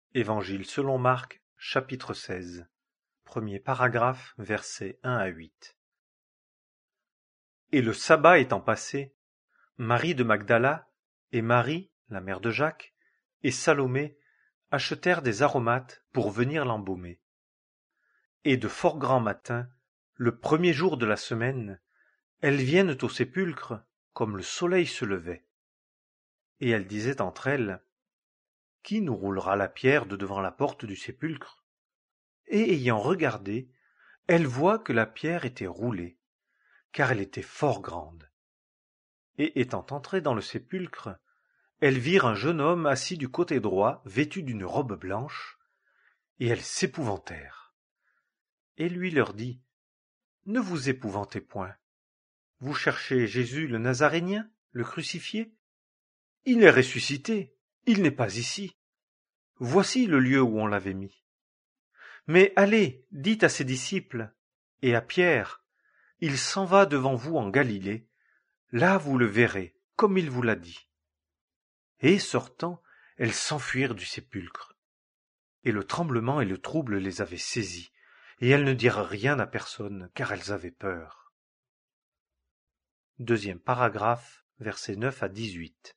Évangile selon Marc, chapitre 16. Premier paragraphe, versets 1 à 8. Et le sabbat étant passé, Marie de Magdala et Marie, la mère de Jacques, et Salomé achetèrent des aromates pour venir l'embaumer. Et de fort grand matin, le premier jour de la semaine, elles viennent au sépulcre comme le soleil se levait. Et elles disaient entre elles: Qui nous roulera la pierre de devant la porte du sépulcre? Et ayant regardé, elles voient que la pierre était roulée, car elle était fort grande. Et étant entrées dans le sépulcre, elles virent un jeune homme assis du côté droit, vêtu d'une robe blanche, et elles s'épouvantèrent. Et lui leur dit: Ne vous épouvantez point. Vous cherchez Jésus le Nazarénien, le crucifié? Il est ressuscité, il n'est pas ici. Voici le lieu où on l'avait mis. Mais allez, dites à ses disciples, et à Pierre, il s'en va devant vous en Galilée, là vous le verrez, comme il vous l'a dit. Et sortant, elles s'enfuirent du sépulcre. Et le tremblement et le trouble les avaient saisies, et elles ne dirent rien à personne, car elles avaient peur. Deuxième paragraphe, versets 9 à 18.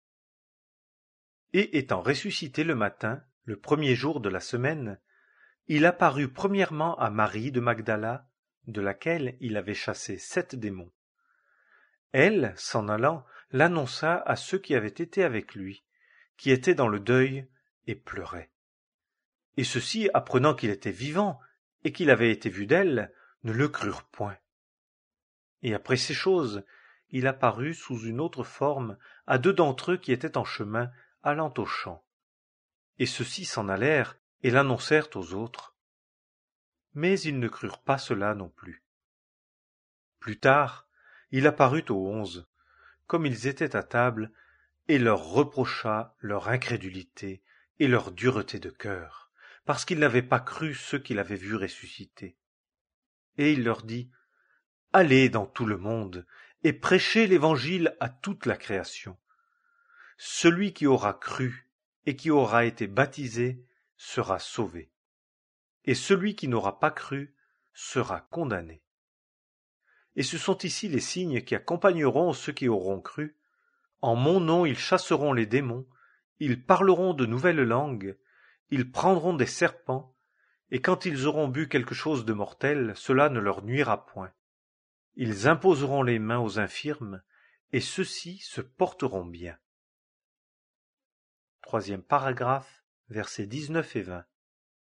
Et étant ressuscité le matin, le premier jour de la semaine, il apparut premièrement à Marie de Magdala, de laquelle il avait chassé 7 démons. Elle, s'en allant, l'annonça à ceux qui avaient été avec lui, qui étaient dans le deuil et pleuraient. Et ceux-ci, apprenant qu'il était vivant et qu'il avait été vu d'elle, ne le crurent point. Et après ces choses, il apparut sous une autre forme à 2 d'entre eux qui étaient en chemin, allant au champ. Et ceux-ci s'en allèrent et l'annoncèrent aux autres. Mais ils ne crurent pas cela non plus. Plus tard, il apparut aux 11, comme ils étaient à table, et leur reprocha leur incrédulité et leur dureté de cœur, parce qu'ils n'avaient pas cru ceux qu'il avait vus ressusciter. Et il leur dit: Allez dans tout le monde, et prêchez l'Évangile à toute la création. Celui qui aura cru et qui aura été baptisé sera sauvé, et celui qui n'aura pas cru sera condamné. Et ce sont ici les signes qui accompagneront ceux qui auront cru. En mon nom ils chasseront les démons, ils parleront de nouvelles langues, ils prendront des serpents, et quand ils auront bu quelque chose de mortel, cela ne leur nuira point. Ils imposeront les mains aux infirmes, et ceux-ci se porteront bien. Troisième paragraphe, versets 19 et 20.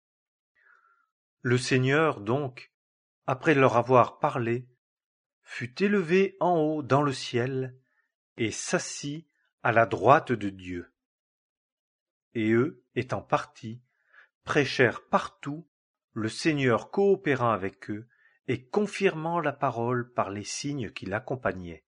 Le Seigneur, donc, après leur avoir parlé, fut élevé en haut dans le ciel, et s'assit à la droite de Dieu. Et eux, étant partis, prêchèrent partout, le Seigneur coopérant avec eux et confirmant la parole par les signes qui l'accompagnaient.